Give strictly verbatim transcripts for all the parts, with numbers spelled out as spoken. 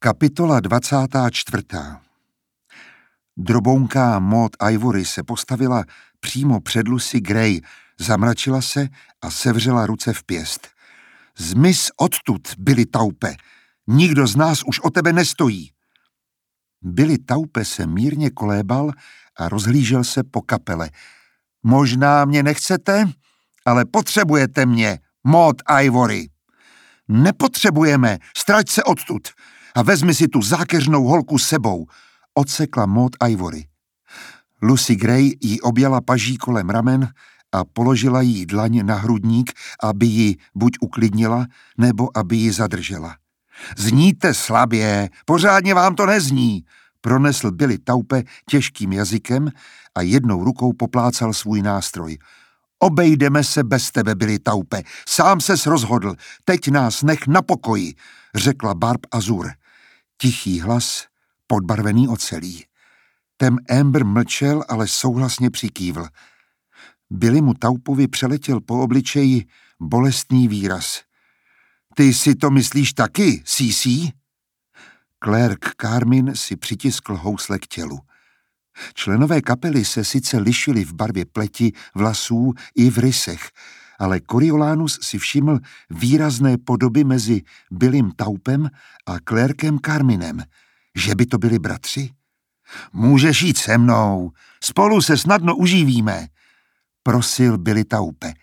Kapitola dvacátá čtvrtá. Drobounká Maud Ivory se postavila přímo před Lucy Gray, zamračila se a sevřela ruce v pěst. Zmiz odtud, Billy Taupe, nikdo z nás už o tebe nestojí. Billy Taupe se mírně kolébal a rozhlížel se po kapele. Možná mě nechcete, ale potřebujete mě, Maud Ivory. Nepotřebujeme, strať se odtud a vezmi si tu zákeřnou holku s sebou, odsekla Maud Ivory. Lucy Gray jí objala paží kolem ramen a položila jí dlaň na hrudník, aby ji buď uklidnila, nebo aby ji zadržela. Zníte slabě, pořádně vám to nezní, pronesl Billy Taupe těžkým jazykem a jednou rukou poplácal svůj nástroj. Obejdeme se bez tebe, Billy Taupe, sám ses rozhodl, teď nás nech na pokoji, řekla Barb Azur. Tichý hlas, podbarvený ocelí. Tem Amber mlčel, ale souhlasně přikývl. Billy mu Taupovi přeletěl po obličeji bolestný výraz. Ty si to myslíš taky, Cece? Clerk Carmin si přitiskl housle k tělu. Členové kapely se sice lišili v barvě pleti, vlasů i v rysech, ale Coriolanus si všiml výrazné podoby mezi Billym Taupem a Clerkem Carminem. Že by to byli bratři? Můžeš jít se mnou, spolu se snadno uživíme, prosil Billy Taupe.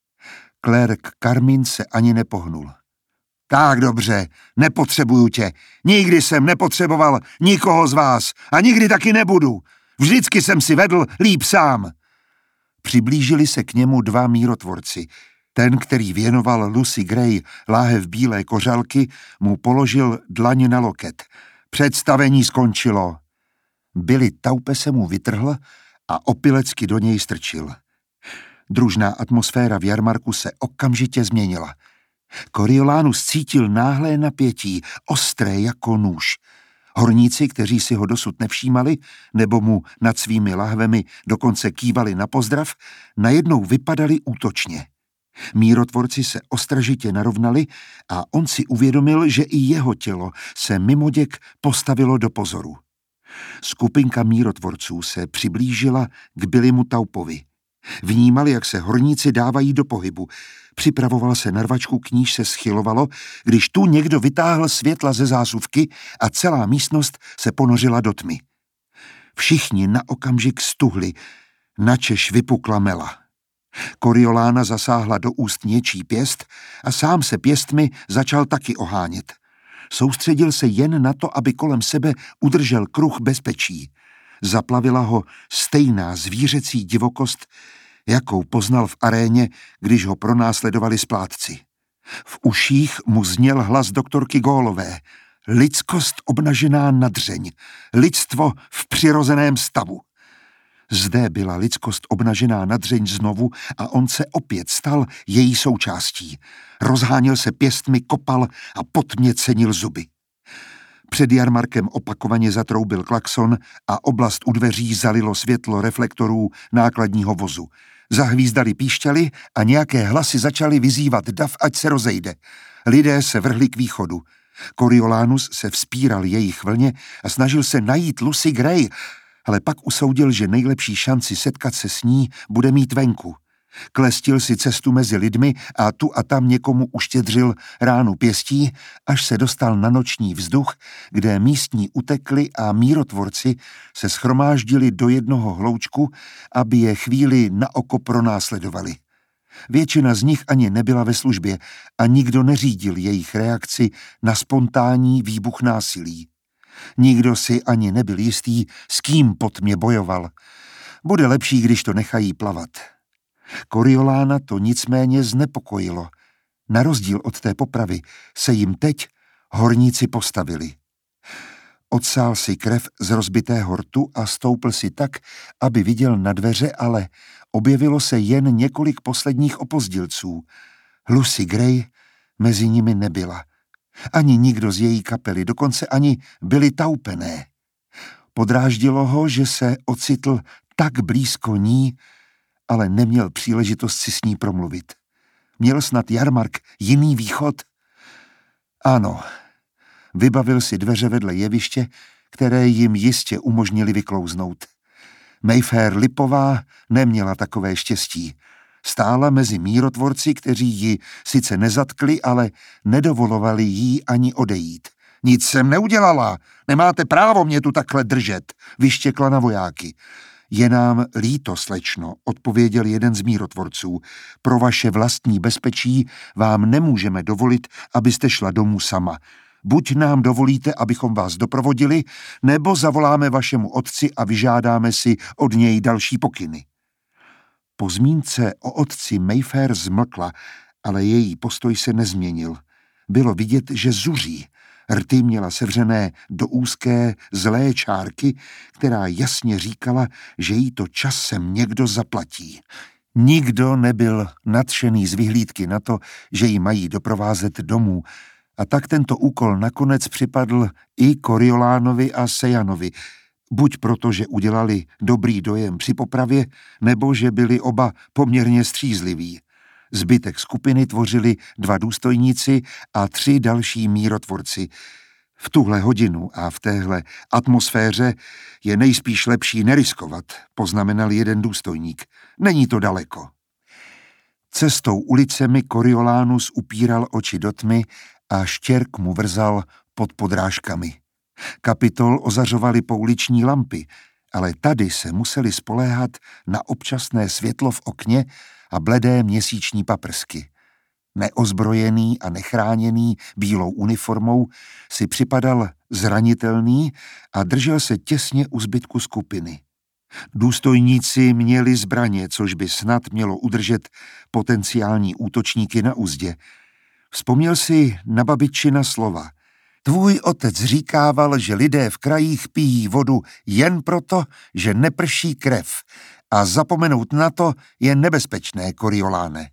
Clerk Carmin se ani nepohnul. Tak dobře, nepotřebuju tě. Nikdy jsem nepotřeboval nikoho z vás a nikdy taky nebudu. Vždycky jsem si vedl líp sám. Přiblížili se k němu dva mírotvorci. Ten, který věnoval Lucy Gray láhev bílé kořalky, mu položil dlaň na loket. Představení skončilo. Billy Taupe se mu vytrhl a opilecky do něj strčil. Družná atmosféra v jarmarku se okamžitě změnila. Coriolanus cítil náhlé napětí, ostré jako nůž. Horníci, kteří si ho dosud nevšímali, nebo mu nad svými lahvemi dokonce kývali na pozdrav, najednou vypadali útočně. Mírotvorci se ostražitě narovnali a on si uvědomil, že i jeho tělo se mimoděk postavilo do pozoru. Skupinka mírotvorců se přiblížila k Billymu Taupovi. Vnímali, jak se horníci dávají do pohybu. Připravoval se na rvačku, k níž se schylovalo, když tu někdo vytáhl světla ze zásuvky a celá místnost se ponořila do tmy. Všichni na okamžik stuhli, načež vypukla mela. Coriolána zasáhla do úst něčí pěst a sám se pěstmi začal taky ohánět. Soustředil se jen na to, aby kolem sebe udržel kruh bezpečí. Zaplavila ho stejná zvířecí divokost, jakou poznal v aréně, když ho pronásledovali splátci. V uších mu zněl hlas doktorky Gólové. Lidskost obnažená na dřeň, lidstvo v přirozeném stavu. Zde byla lidskost obnažená na dřeň znovu a on se opět stal její součástí. Rozháněl se pěstmi, kopal a potmě cenil zuby. Před jarmarkem opakovaně zatroubil klakson a oblast u dveří zalilo světlo reflektorů nákladního vozu. Zahvízdali píšťaly a nějaké hlasy začaly vyzývat dav, ať se rozejde. Lidé se vrhli k východu. Coriolanus se vzpíral jejich vlně a snažil se najít Lucy Gray, ale pak usoudil, že nejlepší šanci setkat se s ní bude mít venku. Klestil si cestu mezi lidmi a tu a tam někomu uštědřil ránu pěstí, až se dostal na noční vzduch, kde místní utekli a mírotvorci se shromáždili do jednoho hloučku, aby je chvíli na oko pronásledovali. Většina z nich ani nebyla ve službě a nikdo neřídil jejich reakci na spontánní výbuch násilí. Nikdo si ani nebyl jistý, s kým po tmě bojoval. Bude lepší, když to nechají plavat. Coriolána to nicméně znepokojilo. Na rozdíl od té popravy se jim teď horníci postavili. Odsál si krev z rozbitého rtu a stoupl si tak, aby viděl na dveře, ale objevilo se jen několik posledních opozdělců. Lucy Gray mezi nimi nebyla. Ani nikdo z její kapely, dokonce ani Billy Taupe ne. Podráždilo ho, že se ocitl tak blízko ní, ale neměl příležitost si s ní promluvit. Měl snad jarmark jiný východ? Ano, Vybavil si dveře vedle jeviště, které jim jistě umožnili vyklouznout. Mayfair Lipová neměla takové štěstí. Stála mezi mírotvorci, kteří ji sice nezatkli, ale nedovolovali jí ani odejít. Nic jsem neudělala, nemáte právo mě tu takhle držet, vyštěkla na vojáky. Je nám líto, slečno, odpověděl jeden z mírotvorců. Pro vaše vlastní bezpečí vám nemůžeme dovolit, abyste šla domů sama. Buď nám dovolíte, abychom vás doprovodili, nebo zavoláme vašemu otci a vyžádáme si od něj další pokyny. Po zmínce o otci Mayfair zmlkla, ale její postoj se nezměnil. Bylo vidět, že zuří. Rty měla sevřené do úzké, zlé čárky, která jasně říkala, že jí to časem někdo zaplatí. Nikdo nebyl nadšený z vyhlídky na to, že ji mají doprovázet domů, a tak tento úkol nakonec připadl i Coriolánovi a Sejanovi, buď proto, že udělali dobrý dojem při popravě, nebo že byli oba poměrně střízliví. Zbytek skupiny tvořili dva důstojníci a tři další mírotvorci. V tuhle hodinu a v téhle atmosféře je nejspíš lepší neriskovat, poznamenal jeden důstojník. Není to daleko. Cestou ulicemi Coriolanus upíral oči do tmy a štěrk mu vrzal pod podrážkami. Kapitol ozařovaly pouliční lampy, ale tady se museli spoléhat na občasné světlo v okně a bledé měsíční paprsky. Neozbrojený a nechráněný bílou uniformou si připadal zranitelný a držel se těsně u zbytku skupiny. Důstojníci měli zbraně, což by snad mělo udržet potenciální útočníky na uzdě. Vzpomněl si na babičina slova. Tvůj otec říkával, že lidé v krajích pijí vodu jen proto, že neprší krev, a zapomenout na to je nebezpečné, Corioláne.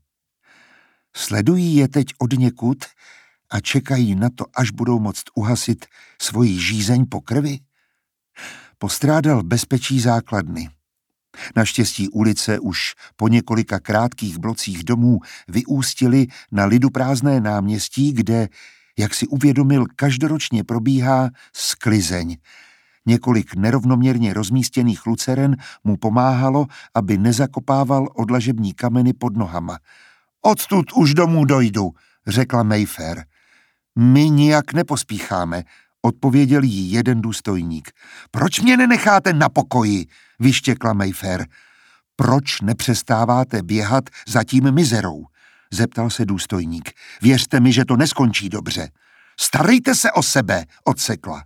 Sledují je teď odněkud a čekají na to, až budou moct uhasit svoji žízeň po krvi? Postrádal bezpečí základny. Naštěstí ulice už po několika krátkých blocích domů vyústily na liduprázdné náměstí, kde, jak si uvědomil, každoročně probíhá sklizeň. Několik nerovnoměrně rozmístěných luceren mu pomáhalo, aby nezakopával odlažební kameny pod nohama. Odtud už domů dojdu, řekla Mayfair. My nijak nepospícháme, odpověděl jí jeden důstojník. Proč mě nenecháte na pokoji, vyštěkla Mayfair. Proč nepřestáváte běhat za tím mizerou, zeptal se důstojník. Věřte mi, že to neskončí dobře. Starejte se o sebe, odsekla.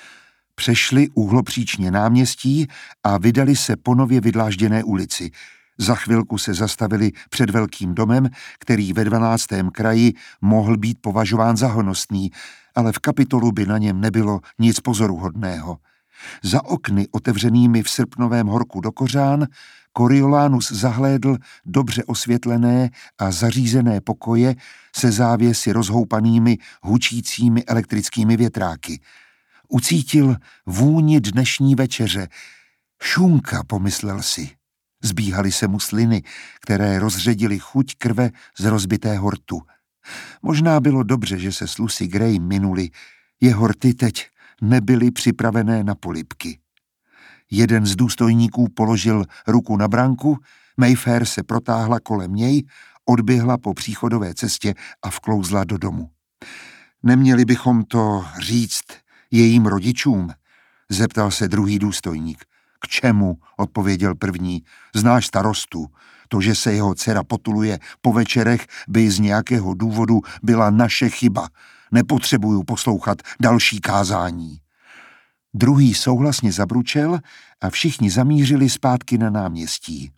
Přešli úhlopříčně náměstí a vydali se po nově vydlážděné ulici. Za chvilku se zastavili před velkým domem, který ve dvanáctém kraji mohl být považován za honosný, ale v Kapitolu by na něm nebylo nic pozoruhodného. Za okny otevřenými v srpnovém horku do kořán Coriolanus zahlédl dobře osvětlené a zařízené pokoje se závěsy rozhoupanými hučícími elektrickými větráky. Ucítil vůni dnešní večeře. Šunka, pomyslel si. Zbíhaly se mu sliny, které rozředily chuť krve z rozbitého rtu. Možná bylo dobře, že se s Lucy Gray minuli. Jeho rty teď nebyly připravené na polibky. Jeden z důstojníků položil ruku na branku, Mayfair se protáhla kolem něj, odběhla po příchodové cestě a vklouzla do domu. Neměli bychom to říct jejím rodičům? Zeptal se druhý důstojník. K čemu? Odpověděl první. Znáš starostu. To, že se jeho dcera potuluje po večerech, by z nějakého důvodu byla naše chyba. Nepotřebuju poslouchat další kázání. Druhý souhlasně zabručel a všichni zamířili zpátky na náměstí.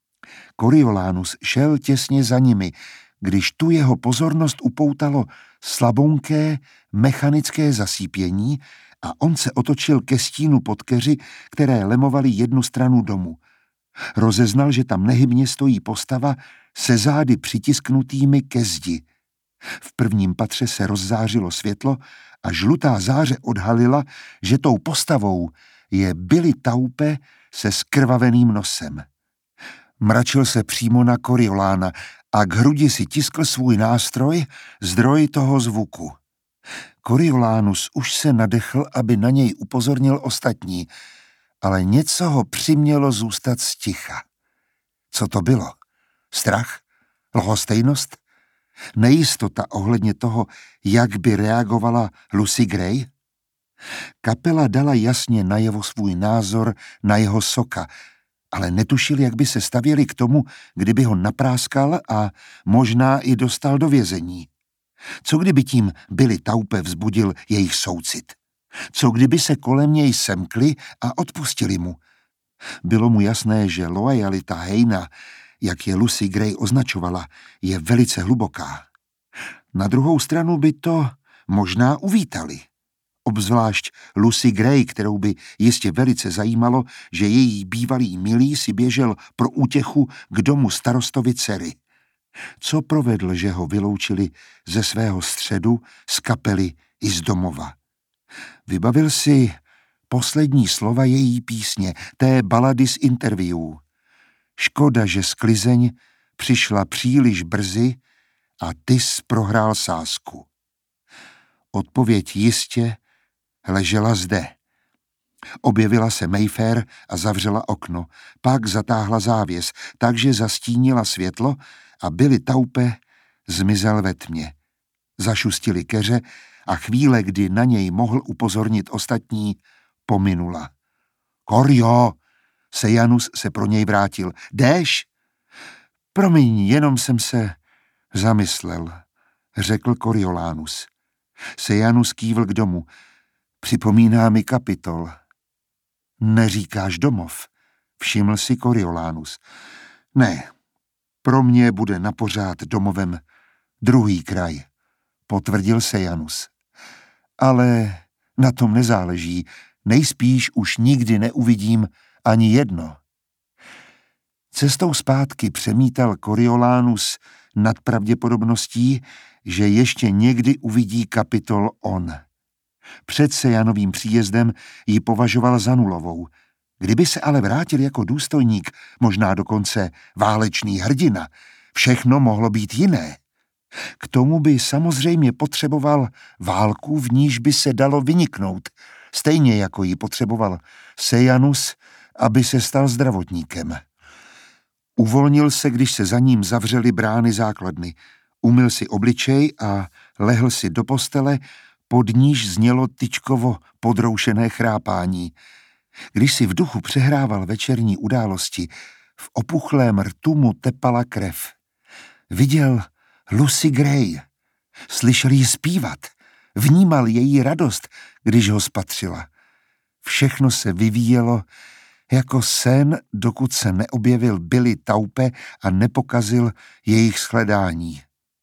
Coriolanus šel těsně za nimi, když tu jeho pozornost upoutalo slabounké mechanické zasípění a on se otočil ke stínu pod keři, které lemovaly jednu stranu domu. Rozeznal, že tam nehybně stojí postava se zády přitisknutými ke zdi. V prvním patře se rozzářilo světlo a žlutá záře odhalila, že tou postavou je Billy Taupe se skrvaveným nosem. Mračil se přímo na Coriolána a k hrudi si tiskl svůj nástroj, zdroj toho zvuku. Coriolanus už se nadechl, aby na něj upozornil ostatní, ale něco ho přimělo zůstat sticha. Co to bylo? Strach? Lhostejnost? Nejistota ohledně toho, jak by reagovala Lucy Gray? Kapela dala jasně najevo svůj názor na jeho soka, ale netušil, jak by se stavěli k tomu, kdyby ho napráskal a možná i dostal do vězení. Co kdyby tím Billy Taupe vzbudil jejich soucit? Co kdyby se kolem něj semkli a odpustili mu? Bylo mu jasné, že loajalita Hayna, jak je Lucy Gray označovala, je velice hluboká. Na druhou stranu by to možná uvítali. Obzvlášť Lucy Gray, kterou by jistě velice zajímalo, že její bývalý milý si běžel pro útěchu k domu starostovi dcery. Co provedl, že ho vyloučili ze svého středu, z kapely i z domova? Vybavil si poslední slova její písně, té balady z interview. Škoda, že sklizeň přišla příliš brzy a tys prohrál sázku. Odpověď jistě ležela zde. Objevila se Mayfair a zavřela okno, pak zatáhla závěs, takže zastínila světlo a Billy Taupe zmizel ve tmě. Zašustili keře a chvíle, kdy na něj mohl upozornit ostatní, pominula. Corio! Sejanus se pro něj vrátil. Jdeš? Promiň, jenom jsem se zamyslel, řekl Coriolanus. Sejanus kývl k domu. Připomíná mi Kapitol. Neříkáš domov, všiml si Coriolanus. Ne, pro mě bude napořád domovem druhý kraj, potvrdil Sejanus. Ale na tom nezáleží, nejspíš už nikdy neuvidím ani jedno. Cestou zpátky přemítal Coriolanus nad pravděpodobností, že ještě někdy uvidí Kapitol on. Před Sejanovým příjezdem ji považoval za nulovou. Kdyby se ale vrátil jako důstojník, možná dokonce válečný hrdina, všechno mohlo být jiné. K tomu by samozřejmě potřeboval válku, v níž by se dalo vyniknout, stejně jako ji potřeboval Sejanus, aby se stal zdravotníkem. Uvolnil se, když se za ním zavřely brány základny. Umyl si obličej a lehl si do postele, pod níž znělo tyčkovo podroušené chrápání. Když si v duchu přehrával večerní události, v opuchlém rtu mu tepala krev. Viděl Lucy Gray, slyšel ji zpívat, vnímal její radost, když ho spatřila. Všechno se vyvíjelo jako sen, dokud se neobjevil Billy Taupe a nepokazil jejich shledání.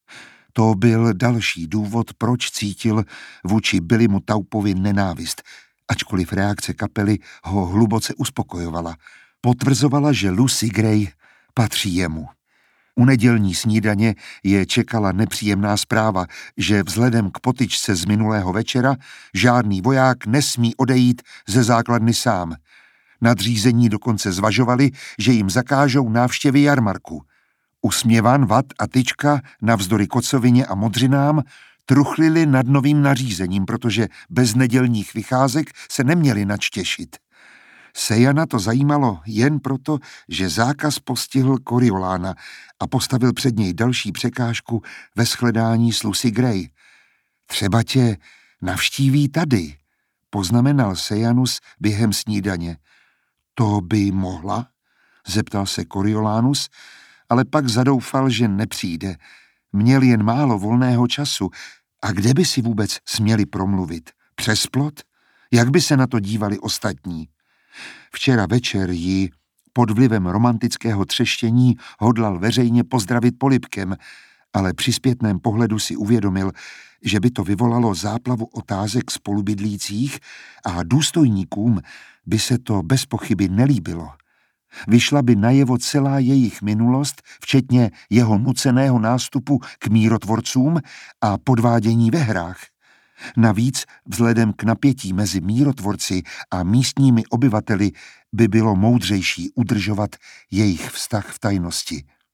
To byl další důvod, proč cítil vůči Billymu Taupovi nenávist, ačkoliv reakce kapely ho hluboce uspokojovala. Potvrzovala, že Lucy Gray patří jemu. U nedělní snídaně je čekala nepříjemná zpráva, že vzhledem k potyčce z minulého večera žádný voják nesmí odejít ze základny sám. Nadřízení dokonce zvažovali, že jim zakážou návštěvy jarmarku. Usměvan, Vat a Tyčka navzdory kocovině a modřinám truchlili nad novým nařízením, protože bez nedělních vycházek se neměli nač těšit. Sejana to zajímalo jen proto, že zákaz postihl Coriolána a postavil před něj další překážku ve shledání s Lucy Gray. Třeba tě navštíví tady, poznamenal Sejanus během snídaně. To by mohla? Zeptal se Coriolanus, ale pak zadoufal, že nepřijde. Měl jen málo volného času a kde by si vůbec směli promluvit? Přes plot? Jak by se na to dívali ostatní? Včera večer ji pod vlivem romantického třeštění hodlal veřejně pozdravit polibkem, ale při zpětném pohledu si uvědomil, že by to vyvolalo záplavu otázek spolubydlících a důstojníkům by se to bez pochyby nelíbilo. Vyšla by najevo celá jejich minulost, včetně jeho nuceného nástupu k mírotvorcům a podvádění ve hrách. Navíc vzhledem k napětí mezi mírotvorci a místními obyvateli by bylo moudřejší udržovat jejich vztah v tajnosti.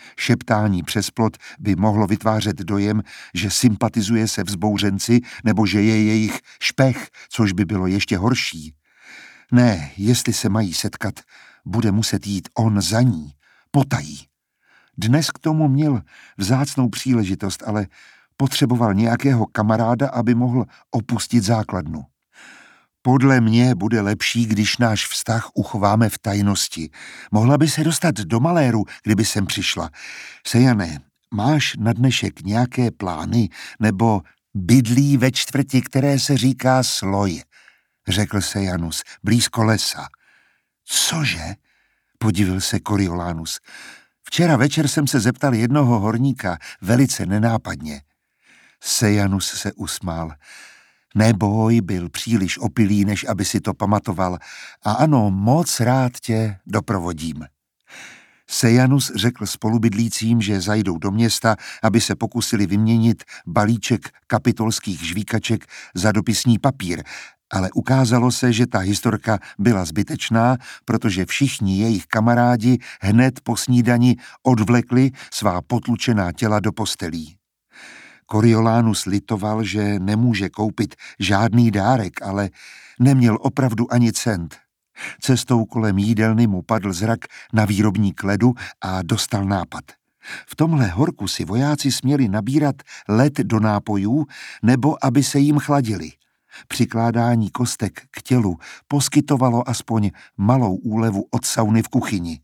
Šeptání přes plot by mohlo vytvářet dojem, že sympatizuje se vzbouřenci nebo že je jejich špech, což by bylo ještě horší. Ne, jestli se mají setkat, bude muset jít on za ní, potají. Dnes k tomu měl vzácnou příležitost, ale potřeboval nějakého kamaráda, aby mohl opustit základnu. Podle mě bude lepší, když náš vztah uchováme v tajnosti. Mohla by se dostat do maléru, kdyby sem přišla. Sejane, máš na dnešek nějaké plány, nebo bydlí ve čtvrti, které se říká Sloj, řekl Sejanus, blízko lesa. Cože? Podivil se Coriolanus. Včera večer jsem se zeptal jednoho horníka, velice nenápadně. Sejanus se usmál. Neboj, byl příliš opilý, než aby si to pamatoval. A ano, moc rád tě doprovodím. Sejanus řekl spolubydlícím, že zajdou do města, aby se pokusili vyměnit balíček kapitolských žvíkaček za dopisní papír, ale ukázalo se, že ta historka byla zbytečná, protože všichni jejich kamarádi hned po snídani odvlekli svá potlučená těla do postelí. Coriolanus litoval, že nemůže koupit žádný dárek, ale neměl opravdu ani cent. Cestou kolem jídelny mu padl zrak na výrobník ledu a dostal nápad. V tomhle horku si vojáci směli nabírat led do nápojů nebo aby se jim chladili. Přikládání kostek k tělu poskytovalo aspoň malou úlevu od sauny v kuchyni.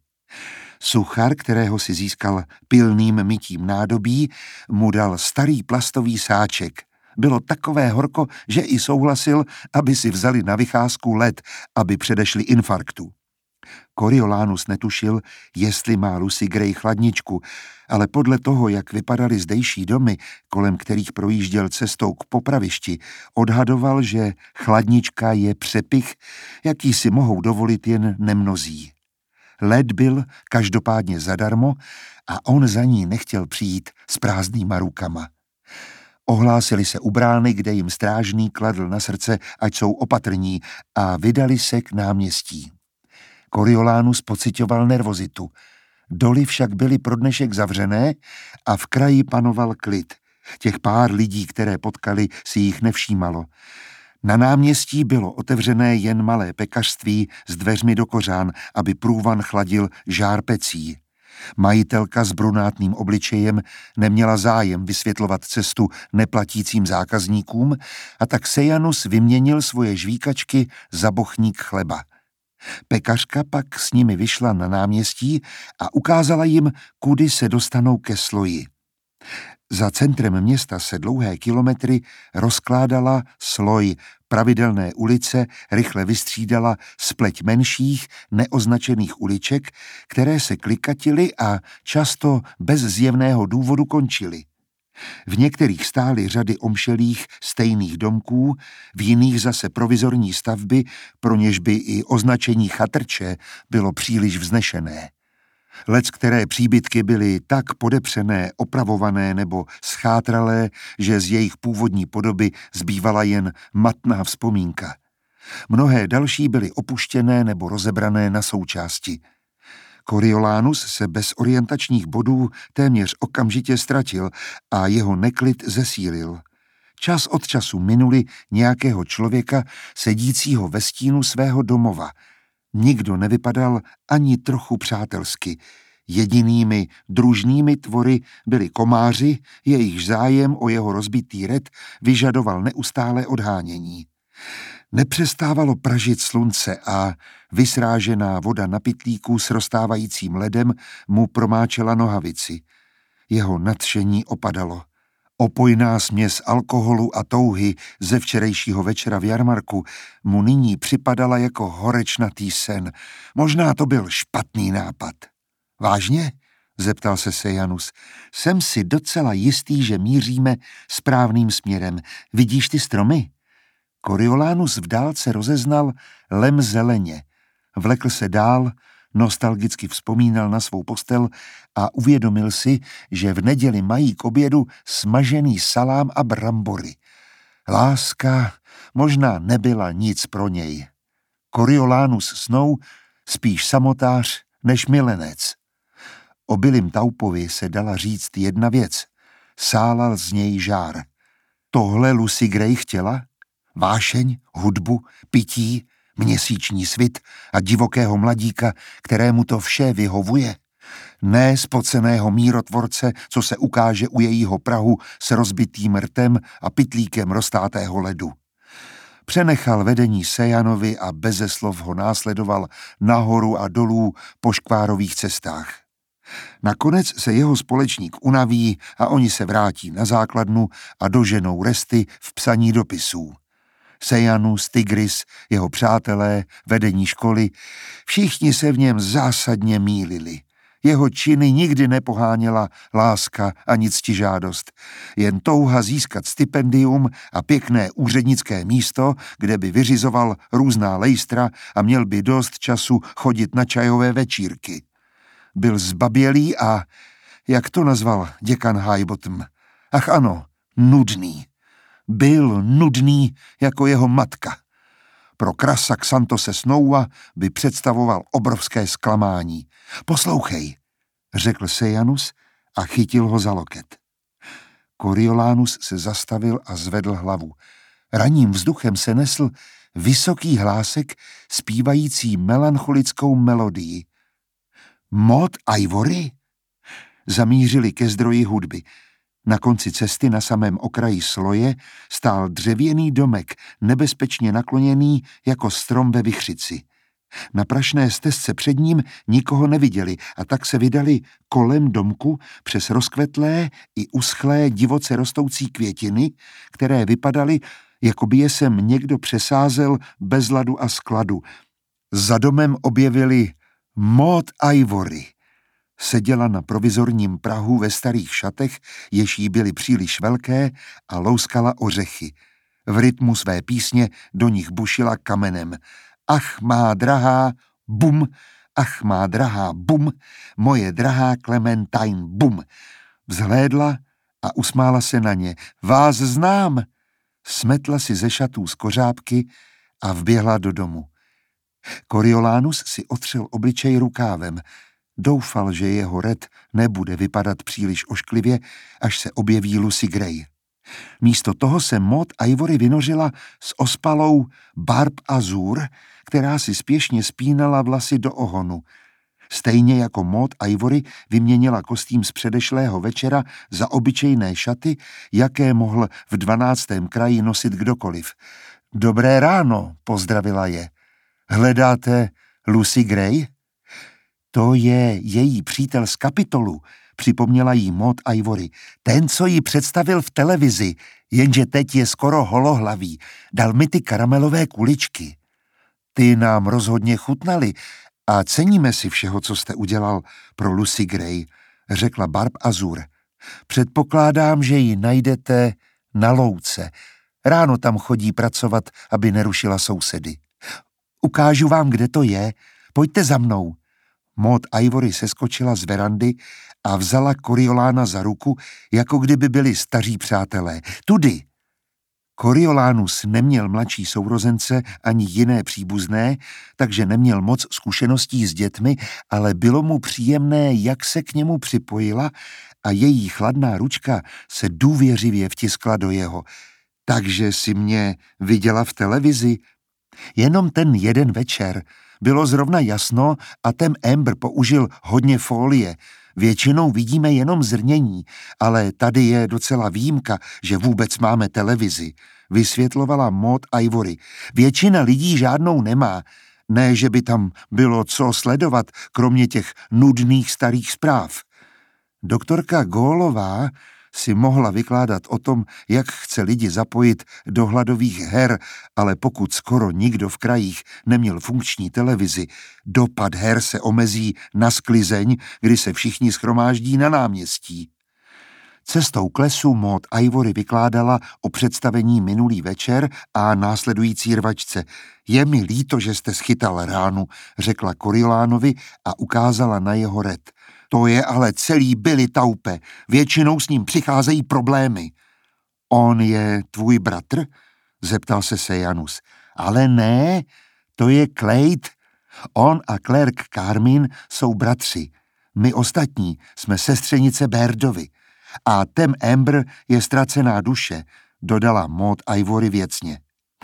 Suchar, kterého si získal pilným mytím nádobí, mu dal starý plastový sáček. Bylo takové horko, že i souhlasil, aby si vzali na vycházku led, aby předešli infarktu. Coriolanus netušil, jestli má Lucy Gray chladničku, ale podle toho, jak vypadaly zdejší domy, kolem kterých projížděl cestou k popravišti, odhadoval, že chladnička je přepich, jaký si mohou dovolit jen nemnozí. Led byl každopádně zadarmo a on za ní nechtěl přijít s prázdnýma rukama. Ohlásili se u brány, kde jim strážný kladl na srdce, ať jsou opatrní, a vydali se k náměstí. Coriolanus pociťoval nervozitu. Doly však byly pro dnešek zavřené a v kraji panoval klid. Těch pár lidí, které potkali, si jich nevšímalo. Na náměstí bylo otevřené jen malé pekařství s dveřmi do kořán, aby průvan chladil žár pecí. Majitelka s brunátným obličejem neměla zájem vysvětlovat cestu neplatícím zákazníkům a tak Sejanus vyměnil svoje žvíkačky za bochník chleba. Pekařka pak s nimi vyšla na náměstí a ukázala jim, kudy se dostanou ke Sloji. Za centrem města se dlouhé kilometry rozkládala Sloj, pravidelné ulice rychle vystřídala spleť menších, neoznačených uliček, které se klikatily a často bez zjevného důvodu končily. V některých stály řady omšelých stejných domků, v jiných zase provizorní stavby, pro něž by i označení chatrče bylo příliš vznešené. Leckteré příbytky byly tak podepřené, opravované nebo schátralé, že z jejich původní podoby zbývala jen matná vzpomínka. Mnohé další byly opuštěné nebo rozebrané na součásti. Coriolanus se bez orientačních bodů téměř okamžitě ztratil a jeho neklid zesílil. Čas od času minuli nějakého člověka sedícího ve stínu svého domova. Nikdo nevypadal ani trochu přátelsky. Jedinými družnými tvory byli komáři, jejichž zájem o jeho rozbitý red vyžadoval neustálé odhánění. Nepřestávalo pražit slunce a vysrážená voda na pytlíku s roztávajícím ledem mu promáčela nohavici. Jeho nadšení opadalo. Opojná směs alkoholu a touhy ze včerejšího večera v jarmarku mu nyní připadala jako horečnatý sen. Možná to byl špatný nápad. Vážně? Zeptal se Sejanus. Jsem si docela jistý, že míříme správným směrem. Vidíš ty stromy? Coriolanus v dálce rozeznal lem zeleně. Vlekl se dál, nostalgicky vzpomínal na svou postel a uvědomil si, že v neděli mají k obědu smažený salám a brambory. Láska možná nebyla nic pro něj. Coriolanus snou spíš samotář než milenec. O Billym Taupovi se dala říct jedna věc. Sálal z něj žár. Tohle Lucy Gray chtěla? Vášeň, hudbu, pití, měsíční svit a divokého mladíka, kterému to vše vyhovuje? Ne spoceného mírotvorce, co se ukáže u jejího prahu s rozbitým rtem a pytlíkem roztátého ledu. Přenechal vedení Sejanovi a beze slov ho následoval nahoru a dolů po škvárových cestách. Nakonec se jeho společník unaví a oni se vrátí na základnu a doženou resty v psaní dopisů. Sejanus, Tigris, jeho přátelé, vedení školy, všichni se v něm zásadně mýlili. Jeho činy nikdy nepoháněla láska ani ctižádost, jen touha získat stipendium a pěkné úřednické místo, kde by vyřizoval různá lejstra a měl by dost času chodit na čajové večírky. Byl zbabělý a, jak to nazval děkan Highbottom, ach ano, nudný. Byl nudný jako jeho matka. Pro krasa Xantose Snowa by představoval obrovské zklamání. Poslouchej, řekl Sejanus a chytil ho za loket. Coriolanus se zastavil a zvedl hlavu. Ranním vzduchem se nesl vysoký hlásek zpívající melancholickou melodii. Maud Ivory? Zamířili ke zdroji hudby. Na konci cesty na samém okraji sloje stál dřevěný domek, nebezpečně nakloněný jako strom ve vichřici. Na prašné stezce před ním nikoho neviděli a tak se vydali kolem domku přes rozkvetlé i uschlé divoce rostoucí květiny, které vypadaly, jako by je sem někdo přesázel bez ladu a skladu. Za domem objevili Maud Ivory. Seděla na provizorním prahu ve starých šatech, jež jí byly příliš velké, a louskala ořechy. V rytmu své písně do nich bušila kamenem. Ach, má drahá, bum, ach, má drahá, bum, moje drahá Clementine, bum. Vzhlédla a usmála se na ně. Vás znám! Smetla si ze šatů z kořápky a vběhla do domu. Coriolanus si otřel obličej rukávem. Doufal, že jeho red nebude vypadat příliš ošklivě, až se objeví Lucy Gray. Místo toho se Maud Ivory vynořila s ospalou Barb Azur, která si spěšně spínala vlasy do ohonu. Stejně jako Maud Ivory vyměnila kostým z předešlého večera za obyčejné šaty, jaké mohl v dvanáctém kraji nosit kdokoliv. Dobré ráno, pozdravila je. Hledáte Lucy Gray? To je její přítel z Kapitolu, připomněla jí Maud Ivory. Ten, co ji představil v televizi, jenže teď je skoro holohlavý. Dal mi ty karamelové kuličky. Ty nám rozhodně chutnaly a ceníme si všeho, co jste udělal pro Lucy Gray, řekla Barb Azur. Předpokládám, že ji najdete na louce. Ráno tam chodí pracovat, aby nerušila sousedy. Ukážu vám, kde to je. Pojďte za mnou. Maud Ivory seskočila z verandy a vzala Coriolána za ruku, jako kdyby byli staří přátelé. Tudy! Coriolanus neměl mladší sourozence ani jiné příbuzné, takže neměl moc zkušeností s dětmi, ale bylo mu příjemné, jak se k němu připojila a její chladná ručka se důvěřivě vtiskla do jeho. Takže si mě viděla v televizi? Jenom ten jeden večer. Bylo zrovna jasno a ten Amber použil hodně folie. Většinou vidíme jenom zrnění, ale tady je docela výjimka, že vůbec máme televizi, vysvětlovala Maud Ivory. Většina lidí žádnou nemá. Ne, že by tam bylo co sledovat, kromě těch nudných starých zpráv. Doktorka Gólová si mohla vykládat o tom, jak chce lidi zapojit do hladových her, ale pokud skoro nikdo v krajích neměl funkční televizi, dopad her se omezí na sklizeň, kdy se všichni shromáždí na náměstí. Cestou k lesu Maud Ivory vykládala o představení minulý večer a následující rvačce. Je mi líto, že jste schytal ránu, řekla Coriolánovi a ukázala na jeho red. To je ale celý Billy Taupe, většinou s ním přicházejí problémy. On je tvůj bratr? Zeptal se Sejanus. Ale ne, to je Clyde. On a Clerk Carmin jsou bratři. My ostatní jsme sestřenice Bairdovi a Tem Amber je ztracená duše, dodala Maud Ivory věcně.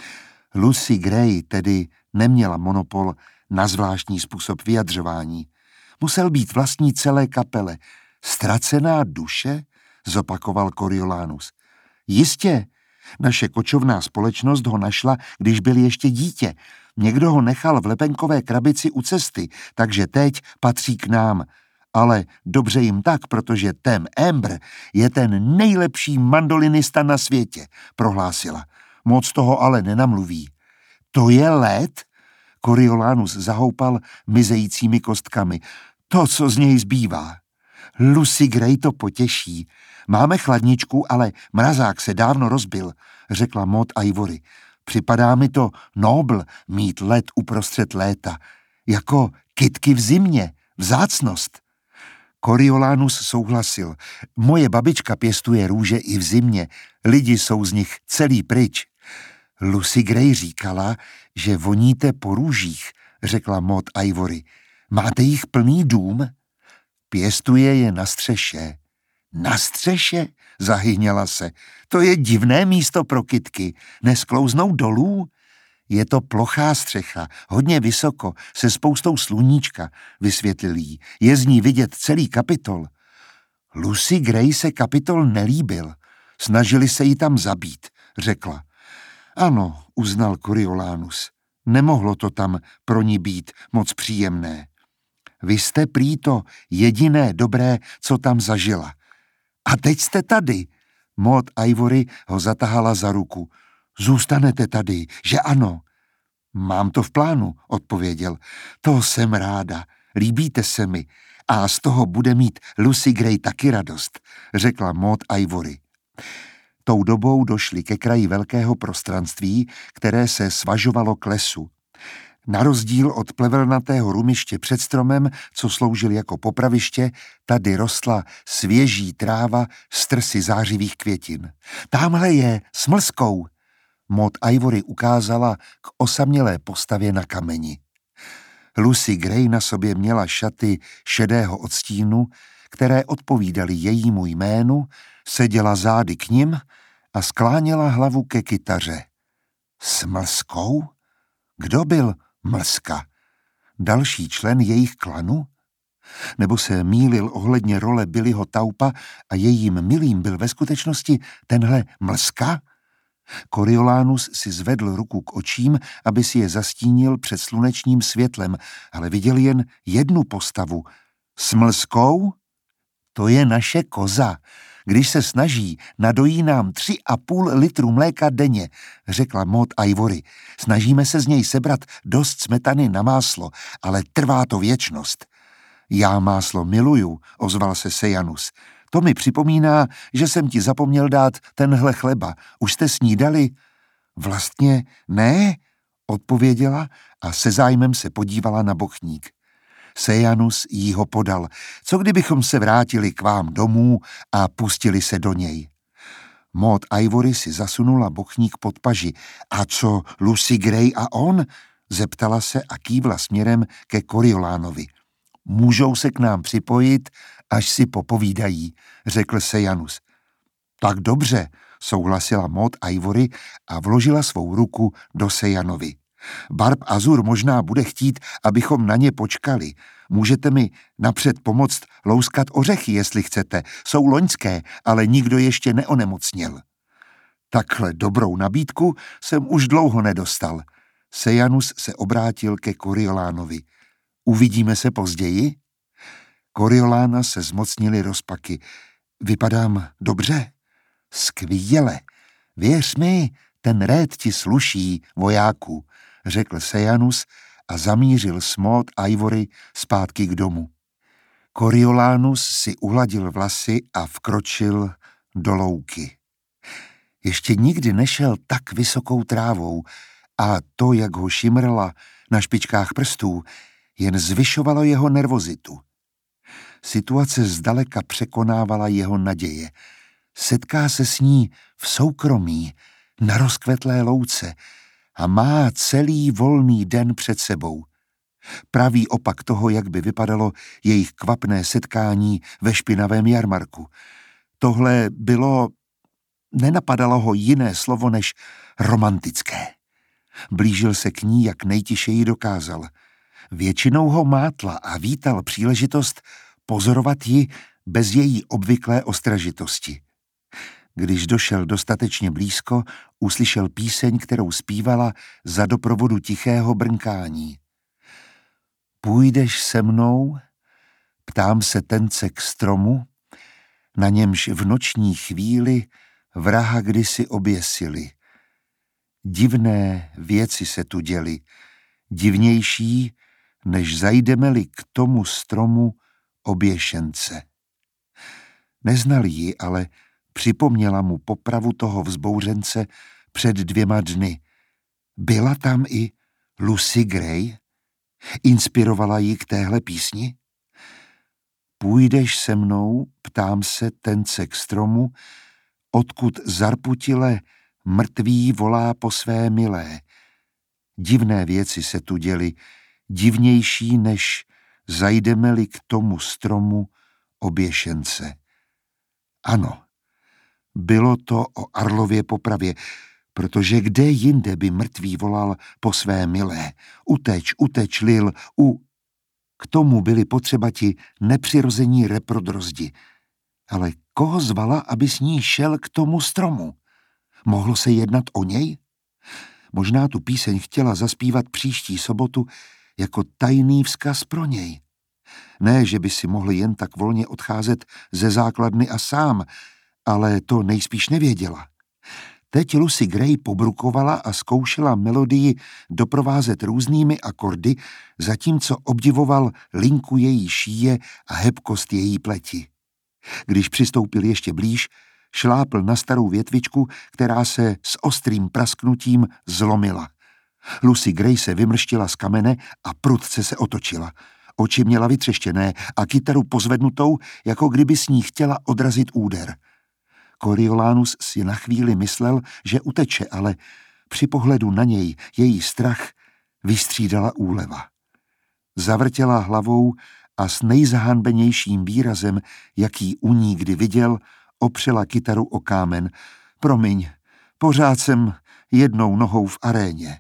Lucy Gray tedy neměla monopol na zvláštní způsob vyjadřování. Musel být vlastní celé kapele. Ztracená duše? Zopakoval Coriolanus. Jistě, naše kočovná společnost ho našla, když byl ještě dítě. Někdo ho nechal v lepenkové krabici u cesty, takže teď patří k nám. Ale dobře jim tak, protože Tem Amber je ten nejlepší mandolinista na světě, prohlásila. Moc toho ale nenamluví. To je led? Coriolanus zahoupal mizejícími kostkami. To, co z něj zbývá. Lucy Gray to potěší. Máme chladničku, ale mrazák se dávno rozbil, řekla Maud Ivory. Připadá mi to nobl mít led uprostřed léta. Jako kytky v zimě, vzácnost. Coriolanus souhlasil. Moje babička pěstuje růže i v zimě. Lidi jsou z nich celý pryč. Lucy Gray říkala, že voníte po růžích, řekla Maud Ivory. Máte jich plný dům? Pěstuje je na střeše. Na střeše? Zahyněla se. To je divné místo pro kytky. Nesklouznou dolů? Je to plochá střecha, hodně vysoko, se spoustou sluníčka, vysvětlil jí. Je z ní vidět celý Kapitol. Lucy Gray se Kapitol nelíbil. Snažili se ji tam zabít, řekla. Ano, uznal Coriolanus. Nemohlo to tam pro ní být moc příjemné. Vy jste prý to jediné dobré, co tam zažila. A teď jste tady. Maud Ivory ho zatahala za ruku. Zůstanete tady, že ano? Mám to v plánu, odpověděl. To jsem ráda, líbíte se mi a z toho bude mít Lucy Gray taky radost, řekla Maud Ivory. Tou dobou došli ke kraji velkého prostranství, které se svažovalo k lesu. Na rozdíl od plevelnatého rumiště před stromem, co sloužil jako popraviště, tady rostla svěží tráva s trsy zářivých květin. Támhle je, s mlskou. Maud Ivory ukázala k osamělé postavě na kameni. Lucy Gray na sobě měla šaty šedého odstínu, které odpovídaly jejímu jménu, seděla zády k nim a skláněla hlavu ke kytaře. S mlskou? Kdo byl Mlska? Další člen jejich klanu? Nebo se mýlil ohledně role Billyho Taupa a jejím milým byl ve skutečnosti tenhle Mlska? Coriolanus si zvedl ruku k očím, aby si je zastínil před slunečním světlem, ale viděl jen jednu postavu. S mlskou? To je naše koza. Když se snaží, nadojí nám tři a půl litru mléka denně, řekla Maud Ivory. Snažíme se z něj sebrat dost smetany na máslo, ale trvá to věčnost. Já máslo miluju, ozval se Sejanus. To mi připomíná, že jsem ti zapomněl dát tenhle chleba. Už jste snídali? Vlastně ne, odpověděla a se zájmem se podívala na bochník. Sejanus jí ho podal. Co kdybychom se vrátili k vám domů a pustili se do něj? Maud Ivory si zasunula bochník pod paži. A co Lucy Gray a on? Zeptala se a kývla směrem ke Coriolanovi. Můžou se k nám připojit, až si popovídají, řekl Sejanus. Tak dobře, souhlasila Maud Ivory a vložila svou ruku do Sejanovi. Barb Azur možná bude chtít, abychom na ně počkali. Můžete mi napřed pomoct louskat ořechy, jestli chcete. Jsou loňské, ale nikdo ještě neonemocněl. Takhle dobrou nabídku jsem už dlouho nedostal. Sejanus se obrátil ke Coriolánovi. Uvidíme se později? Coriolána se zmocnili rozpaky. Vypadám dobře? Skvěle. Věř mi, ten réd ti sluší, vojáku, řekl Sejanus a zamířil s Maud Ivory zpátky k domu. Coriolanus si uhladil vlasy a vkročil do louky. Ještě nikdy nešel tak vysokou trávou a to, jak ho šimrla na špičkách prstů, jen zvyšovalo jeho nervozitu. Situace zdaleka překonávala jeho naděje. Setká se s ní v soukromí, na rozkvetlé louce a má celý volný den před sebou. Pravý opak toho, jak by vypadalo jejich kvapné setkání ve špinavém jarmarku. Tohle bylo, nenapadalo ho jiné slovo než romantické. Blížil se k ní, jak nejtišeji dokázal. Většinou ho mátla a vítal příležitost pozorovat ji bez její obvyklé ostražitosti. Když došel dostatečně blízko, uslyšel píseň, kterou zpívala za doprovodu tichého brnkání. Půjdeš se mnou, ptám se tence k stromu, na němž v noční chvíli vraha kdysi oběsili. Divné věci se tu děly, divnější, než zajdeme-li k tomu stromu oběšence. Neznal ji, ale připomněla mu popravu toho vzbouřence před dvěma dny. Byla tam i Lucy Gray? Inspirovala ji k téhle písni? Půjdeš se mnou, ptám se tence k stromu, odkud zarputile mrtvý volá po své milé. Divné věci se tu děly, divnější, než zajdeme-li k tomu stromu oběšence. Ano, bylo to o Arlově popravě, protože kde jinde by mrtvý volal po své milé. Uteč, uteč, Lil, u... K tomu byli potřeba ti nepřirození reprodrozdi. Ale koho zvala, aby s ní šel k tomu stromu? Mohlo se jednat o něj? Možná tu píseň chtěla zaspívat příští sobotu jako tajný vzkaz pro něj. Ne, že by si mohl jen tak volně odcházet ze základny a sám, ale to nejspíš nevěděla. Teď Lucy Gray pobrukovala a zkoušela melodii doprovázet různými akordy, zatímco obdivoval linku její šíje a hebkost její pleti. Když přistoupil ještě blíž, šlápl na starou větvičku, která se s ostrým prasknutím zlomila. Lucy Gray se vymrštila z kamene a prudce se otočila. Oči měla vytřeštěné a kytaru pozvednutou, jako kdyby s ní chtěla odrazit úder. Coriolanus si na chvíli myslel, že uteče, ale při pohledu na něj její strach vystřídala úleva. Zavrtěla hlavou a s nejzahanbenějším výrazem, jaký u ní kdy viděl, opřela kytaru o kámen. Promiň, pořád jsem jednou nohou v aréně.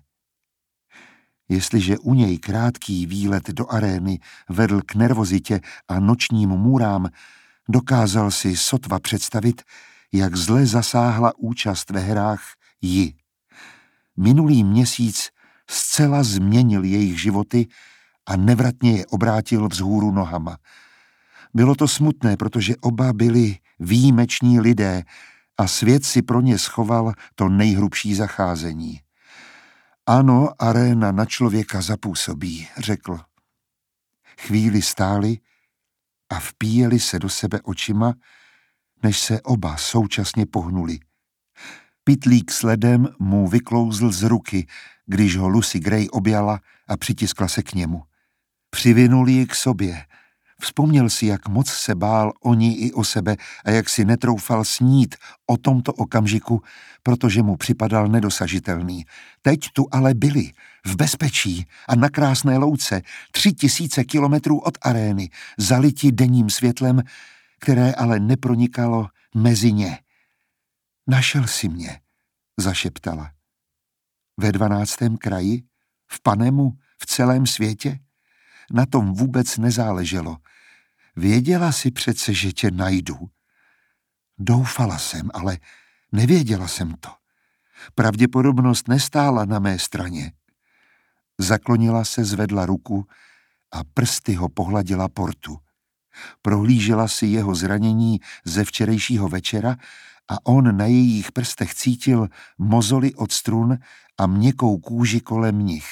Jestliže u něj krátký výlet do arény vedl k nervozitě a nočním můrám, dokázal si sotva představit, jak zle zasáhla účast ve hrách ji. Minulý měsíc zcela změnil jejich životy a nevratně je obrátil vzhůru nohama. Bylo to smutné, protože oba byli výjimeční lidé a svět si pro ně schoval to nejhrubší zacházení. Ano, aréna na člověka zapůsobí, řekl. Chvíli stáli a vpíjeli se do sebe očima, než se oba současně pohnuli. Pytlík s ledem mu vyklouzl z ruky, když ho Lucy Gray objala a přitiskla se k němu. Přivinul ji k sobě. Vzpomněl si, jak moc se bál o ní i o sebe a jak si netroufal snít o tomto okamžiku, protože mu připadal nedosažitelný. Teď tu ale byli, v bezpečí a na krásné louce, tři tisíce kilometrů od arény, zaliti denním světlem, které ale nepronikalo mezi ně. Našel si mě, zašeptala. Ve dvanáctém kraji? V Panemu? V celém světě? Na tom vůbec nezáleželo. Věděla si přece, že tě najdu. Doufala jsem, ale nevěděla jsem to. Pravděpodobnost nestála na mé straně. Zaklonila se, zvedla ruku a prsty ho pohladila portu. Prohlížela si jeho zranění ze včerejšího večera a on na jejich prstech cítil mozoly od strun a měkkou kůži kolem nich.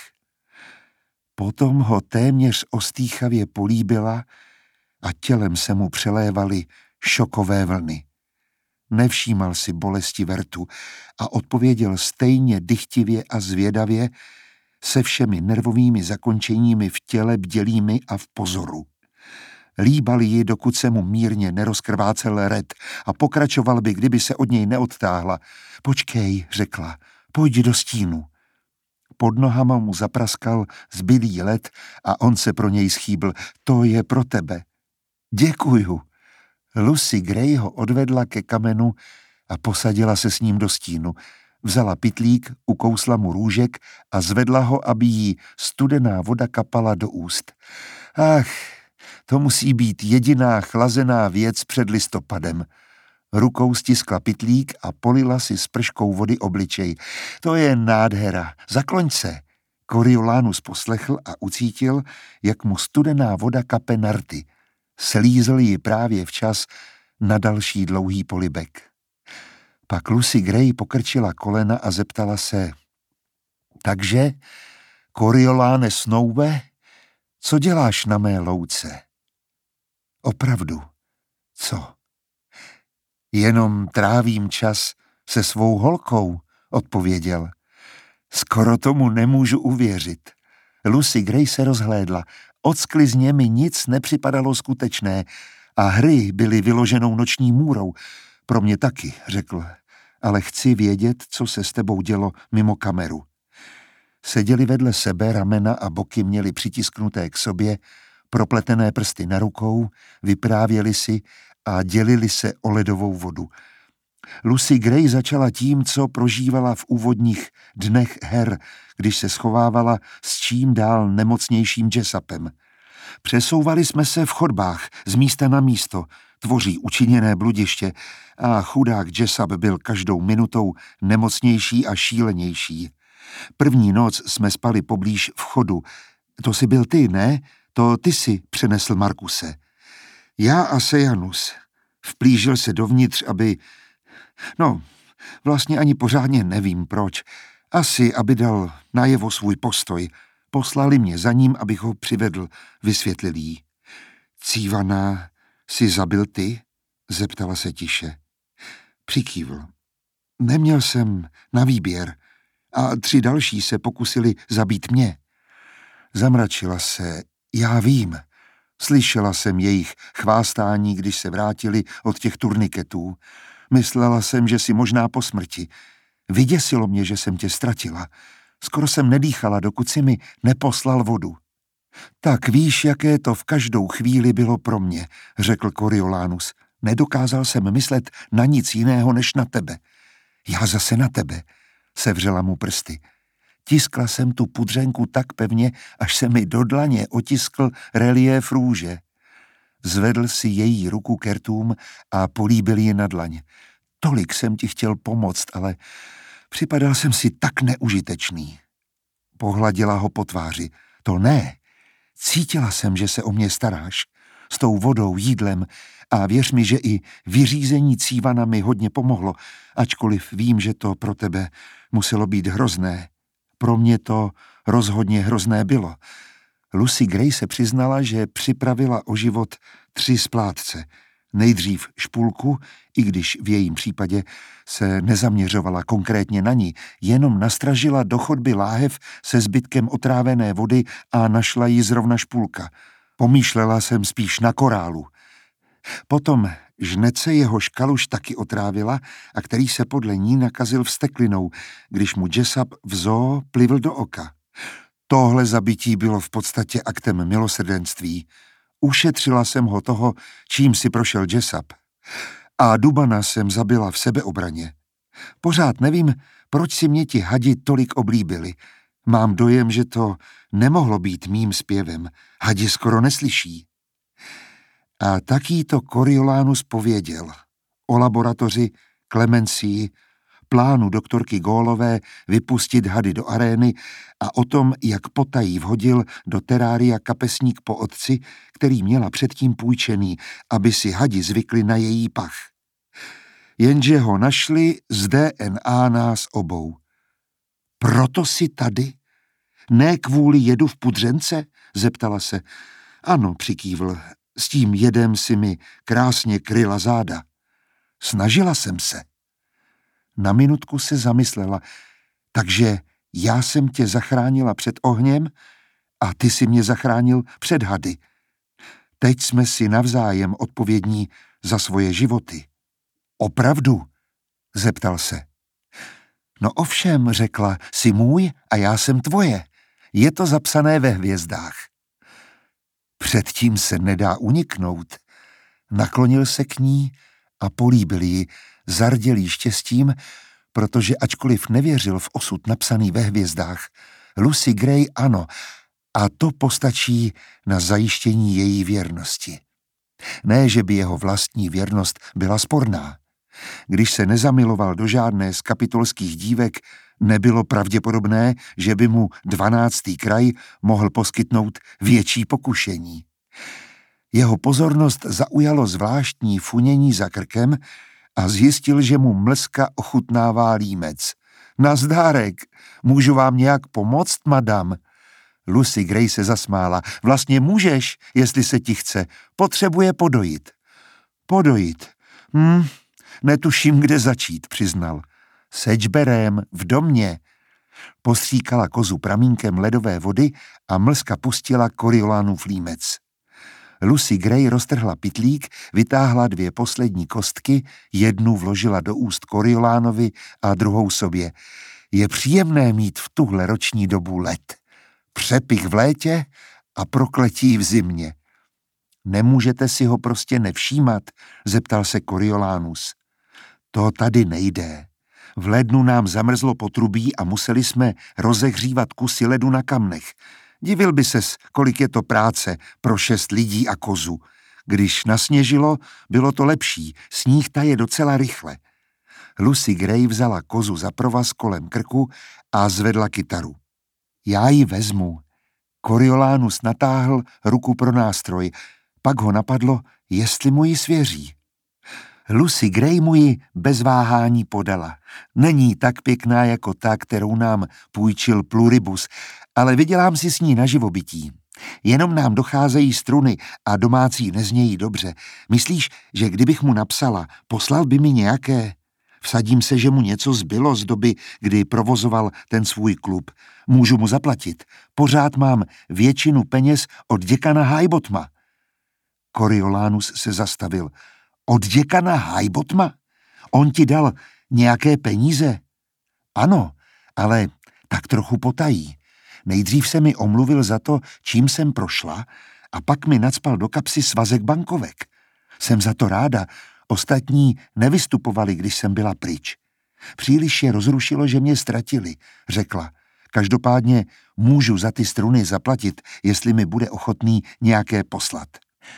Potom ho téměř ostýchavě políbila a tělem se mu přelévaly šokové vlny. Nevšímal si bolesti vrtu a odpověděl stejně dychtivě a zvědavě se všemi nervovými zakončeními v těle bdělými a v pozoru. Líbal ji, dokud se mu mírně nerozkrvácel red a pokračoval by, kdyby se od něj neodtáhla. Počkej, řekla, pojď do stínu. Pod nohama mu zapraskal zbylý led a on se pro něj schýbl. To je pro tebe. Děkuju. Lucy Gray ho odvedla ke kamenu a posadila se s ním do stínu. Vzala pytlík, ukousla mu růžek a zvedla ho, aby jí studená voda kapala do úst. Ach, to musí být jediná chlazená věc před listopadem. Rukou stiskla pytlík a polila si s prškou vody obličej. To je nádhera. Zakloň se. Coriolanus poslechl a ucítil, jak mu studená voda kape na rty. Slízl ji právě včas na další dlouhý polibek. Pak Lucy Gray pokrčila kolena a zeptala se: Takže, Coriolane Snowe, co děláš na mé louce? Opravdu, co? Jenom trávím čas se svou holkou, odpověděl. Skoro tomu nemůžu uvěřit. Lucy Gray se rozhlédla. Od sklizně mi nic nepřipadalo skutečné a hry byly vyloženou noční můrou. Pro mě taky, řekl, ale chci vědět, co se s tebou dělo mimo kameru. Seděli vedle sebe, ramena a boky měli přitisknuté k sobě, propletené prsty na rukou, vyprávěli si a dělili se o ledovou vodu. Lucy Gray začala tím, co prožívala v úvodních dnech her, když se schovávala s čím dál nemocnějším Jessupem. Přesouvali jsme se v chodbách z místa na místo, tvoří učiněné bludiště a chudák Jessup byl každou minutou nemocnější a šílenější. První noc jsme spali poblíž vchodu. To jsi byl ty, ne? To ty si přenesl Markuse. Já a Sejanus. Vplížil se dovnitř, aby... No, vlastně ani pořádně nevím proč. Asi, aby dal najevo svůj postoj. Poslali mě za ním, abych ho přivedl, vysvětlil jí. Cívana si zabil ty? Zeptala se tiše. Přikývl. Neměl jsem na výběr a tři další se pokusili zabít mě. Zamračila se. Já vím. Slyšela jsem jejich chvástání, když se vrátili od těch turniketů. Myslela jsem, že si možná po smrti. Vyděsilo mě, že jsem tě ztratila. Skoro jsem nedýchala, dokud si mi neposlal vodu. Tak víš, jaké to v každou chvíli bylo pro mě, řekl Coriolanus. Nedokázal jsem myslet na nic jiného než na tebe. Já zase na tebe, sevřela mu prsty. Tiskla jsem tu pudřenku tak pevně, až se mi do dlaně otiskl reliéf růže. Zvedl si její ruku ke rtům a políbil ji na dlaň. Tolik jsem ti chtěl pomoct, ale připadal jsem si tak neužitečný. Pohladila ho po tváři. To ne. Cítila jsem, že se o mě staráš. S tou vodou, jídlem a věř mi, že i vyřízení Cívana mi hodně pomohlo, ačkoliv vím, že to pro tebe muselo být hrozné. Pro mě to rozhodně hrozné bylo. Lucy Gray se přiznala, že připravila o život tři splátce. Nejdřív špulku, i když v jejím případě se nezaměřovala konkrétně na ní, jenom nastražila do chodby láhev se zbytkem otrávené vody a našla ji zrovna špulka. Pomýšlela jsem spíš na korálu. Potom žnece jeho škaluš taky otrávila a který se podle ní nakazil vsteklinou, když mu Jessup v zoo plivl do oka. Tohle zabití bylo v podstatě aktem milosrdenství. Ušetřila jsem ho toho, čím si prošel Jessup. A Dubana jsem zabila v sebeobraně. Pořád nevím, proč si mě ti hadi tolik oblíbili. Mám dojem, že to nemohlo být mým zpěvem. Hadi skoro neslyší. A taky to Coriolanus pověděl. O laboratoři, Clemencii, plánu doktorky Gólové vypustit hady do arény a o tom, jak potají vhodil do terária kapesník po otci, který měla předtím půjčený, aby si hadi zvykli na její pach. Jenže ho našli z D N A nás obou. Proto jsi tady? Ne kvůli jedu v pudřence? Zeptala se. Ano, přikývl. S tím jedem si mi krásně kryla záda. Snažila jsem se. Na minutku se zamyslela. Takže já jsem tě zachránila před ohněm a ty si mě zachránil před hady. Teď jsme si navzájem odpovědní za svoje životy. Opravdu? Zeptal se. No ovšem, řekla, jsi můj a já jsem tvoje. Je to zapsané ve hvězdách. Předtím se nedá uniknout. Naklonil se k ní a políbil ji, zardělý štěstím, protože ačkoliv nevěřil v osud napsaný ve hvězdách, Lucy Gray ano, a to postačí na zajištění její věrnosti. Ne, že by jeho vlastní věrnost byla sporná. Když se nezamiloval do žádné z kapitolských dívek, nebylo pravděpodobné, že by mu dvanáctý kraj mohl poskytnout větší pokušení. Jeho pozornost zaujalo zvláštní funění za krkem a zjistil, že mu mlska ochutnává límec. Nazdárek, můžu vám nějak pomoct, madam? Lucy Gray se zasmála. Vlastně můžeš, jestli se ti chce. Potřebuje podojit. Podojit? Hm, netuším, kde začít, přiznal. S Edgeberem v domě. Postříkala kozu pramínkem ledové vody a mlska pustila Coriolánův límec. Lucy Gray roztrhla pytlík, vytáhla dvě poslední kostky, jednu vložila do úst Coriolánovi a druhou sobě. Je příjemné mít v tuhle roční dobu led. Přepich v létě a prokletí v zimě. Nemůžete si ho prostě nevšímat, zeptal se Coriolánus. To tady nejde. V lednu nám zamrzlo potrubí a museli jsme rozehřívat kusy ledu na kamnech. Divil by ses, kolik je to práce pro šest lidí a kozu. Když nasněžilo, bylo to lepší, sníh taje docela rychle. Lucy Gray vzala kozu za provaz kolem krku a zvedla kytaru. Já ji vezmu. Coriolánus natáhl ruku pro nástroj, pak ho napadlo, jestli mu ji svěří. Lucy Gray mu ji bez váhání podala. Není tak pěkná jako ta, kterou nám půjčil Pluribus, ale vydělám si s ní na živobytí. Jenom nám docházejí struny a domácí neznějí dobře. Myslíš, že kdybych mu napsala, poslal by mi nějaké? Vsadím se, že mu něco zbylo z doby, kdy provozoval ten svůj klub. Můžu mu zaplatit. Pořád mám většinu peněz od děkana Highbotma. Coriolánus se zastavil. Od děkana Highbotma? On ti dal nějaké peníze? Ano, ale tak trochu potají. Nejdřív se mi omluvil za to, čím jsem prošla, a pak mi nacpal do kapsy svazek bankovek. Jsem za to ráda, ostatní nevystupovali, když jsem byla pryč. Příliš je rozrušilo, že mě ztratili, řekla. Každopádně můžu za ty struny zaplatit, jestli mi bude ochotný nějaké poslat.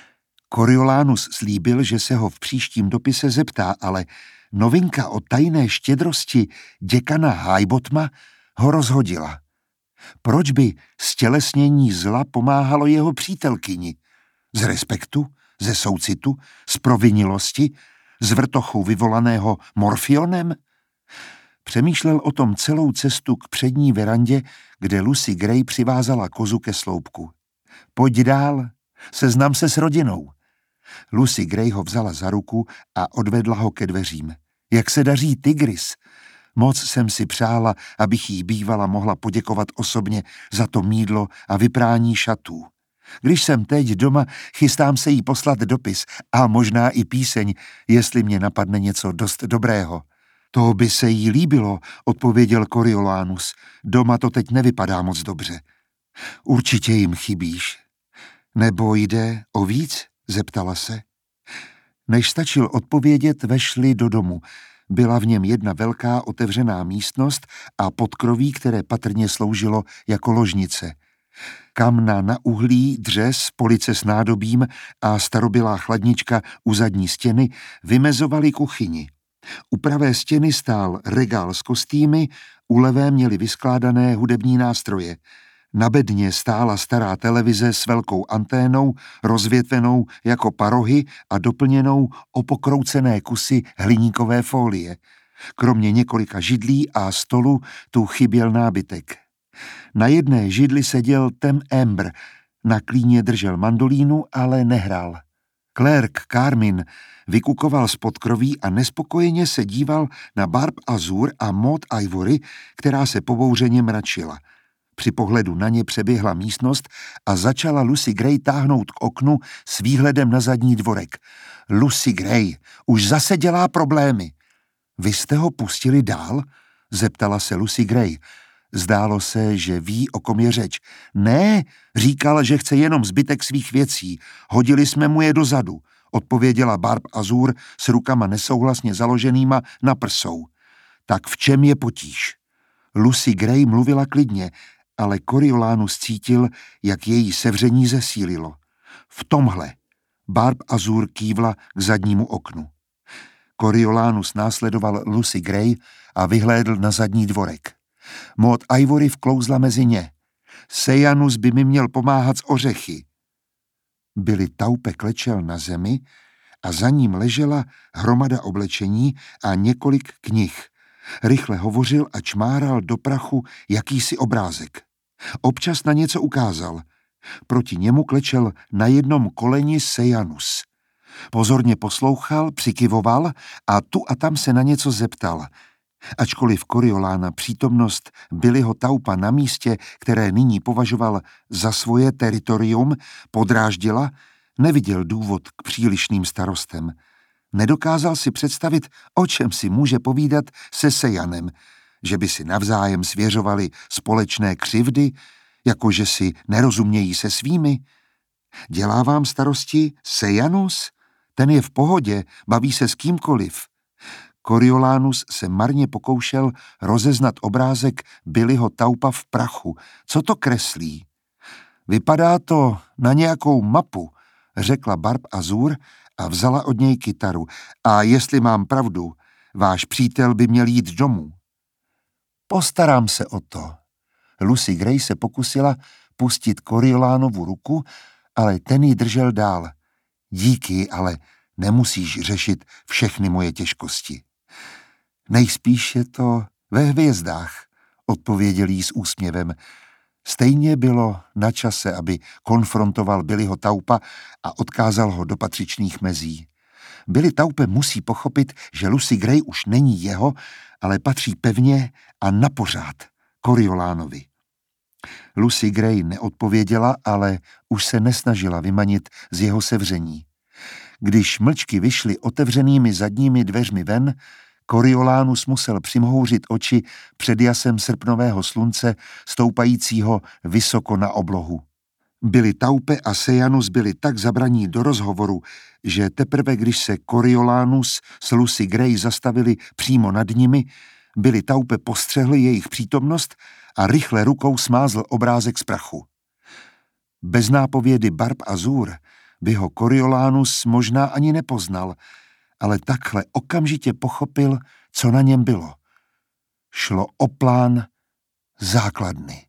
Coriolánus slíbil, že se ho v příštím dopise zeptá, ale novinka o tajné štědrosti děkana Highbotma ho rozhodila. Proč by stělesnění zla pomáhalo jeho přítelkyni? Z respektu? Ze soucitu? Z provinilosti? Z vrtochu vyvolaného morfionem? Přemýšlel o tom celou cestu k přední verandě, kde Lucy Gray přivázala kozu ke sloupku. Pojď dál, seznam se s rodinou. Lucy Gray ho vzala za ruku a odvedla ho ke dveřím. Jak se daří Tigris? Moc jsem si přála, abych jí bývala mohla poděkovat osobně za to mýdlo a vyprání šatů. Když jsem teď doma, chystám se jí poslat dopis a možná i píseň, jestli mě napadne něco dost dobrého. To by se jí líbilo, odpověděl Coriolánus. Doma to teď nevypadá moc dobře. Určitě jim chybíš. Nebo jde o víc? Zeptala se. Než stačil odpovědět, vešli do domu. Byla v něm jedna velká otevřená místnost a podkroví, které patrně sloužilo jako ložnice. Kamna na uhlí, dřez, police s nádobím a starobylá chladnička u zadní stěny vymezovaly kuchyni. U pravé stěny stál regál s kostýmy, u levé měli vyskládané hudební nástroje. Na bedně stála stará televize s velkou anténou, rozvětvenou jako parohy a doplněnou o pokroucené kusy hliníkové fólie. Kromě několika židlí a stolu tu chyběl nábytek. Na jedné židli seděl Tem Amber, na klíně držel mandolínu, ale nehrál. Clerk Carmin vykukoval z podkroví a nespokojeně se díval na Barb Azur a Maud Ivory, která se pobouřeně mračila. Při pohledu na ně přeběhla místnost a začala Lucy Gray táhnout k oknu s výhledem na zadní dvorek. Lucy Gray už zase dělá problémy. Vy jste ho pustili dál? zeptala se Lucy Gray. Zdálo se, že ví, o kom je řeč. Ne, říkal, že chce jenom zbytek svých věcí. Hodili jsme mu je dozadu, odpověděla Barb Azur s rukama nesouhlasně založenýma na prsou. Tak v čem je potíž? Lucy Gray mluvila klidně, ale Coriolanus cítil, jak její sevření zesílilo. V tomhle Barb Azur kývla k zadnímu oknu. Coriolanus následoval Lucy Gray a vyhlédl na zadní dvorek. Maud Ivory vklouzla mezi ně. Sejanus by mi měl pomáhat s ořechy. Billy Taupe klečel na zemi a za ním ležela hromada oblečení a několik knih. Rychle hovořil a čmáral do prachu jakýsi obrázek. Občas na něco ukázal. Proti němu klečel na jednom koleni Sejanus. Pozorně poslouchal, přikyvoval a tu a tam se na něco zeptal. Ačkoliv Coriolána přítomnost Billyho Taupa na místě, které nyní považoval za svoje teritorium, podráždila, neviděl důvod k přílišným starostem. Nedokázal si představit, o čem si může povídat se Sejanem, že by si navzájem svěřovali společné křivdy, jakože si nerozumějí se svými. Dělá vám starosti Sejanus? Ten je v pohodě, baví se s kýmkoliv. Coriolanus se marně pokoušel rozeznat obrázek Billyho Taupa v prachu. Co to kreslí? Vypadá to na nějakou mapu, řekla Barb Azur a vzala od něj kytaru. A jestli mám pravdu, váš přítel by měl jít domů. Postarám se o to. Lucy Gray se pokusila pustit Coriolánovu ruku, ale ten ji držel dál. Díky, ale nemusíš řešit všechny moje těžkosti. Nejspíš je to ve hvězdách, odpověděl jí s úsměvem. Stejně bylo na čase, aby konfrontoval Billyho Taupa a odkázal ho do patřičných mezí. Billy Taupe musí pochopit, že Lucy Gray už není jeho, ale patří pevně a napořád Coriolánovi. Lucy Gray neodpověděla, ale už se nesnažila vymanit z jeho sevření. Když mlčky vyšly otevřenými zadními dveřmi ven, Coriolanus musel přimhouřit oči před jasem srpnového slunce, stoupajícího vysoko na oblohu. Billy Taupe a Sejanus byli tak zabraní do rozhovoru, že teprve když se Coriolanus s Lucy Gray zastavili přímo nad nimi, Billy Taupe postřehl jejich přítomnost a rychle rukou smázl obrázek z prachu. Bez nápovědy Barb Azur by ho Coriolanus možná ani nepoznal, ale takhle okamžitě pochopil, co na něm bylo. Šlo o plán základny.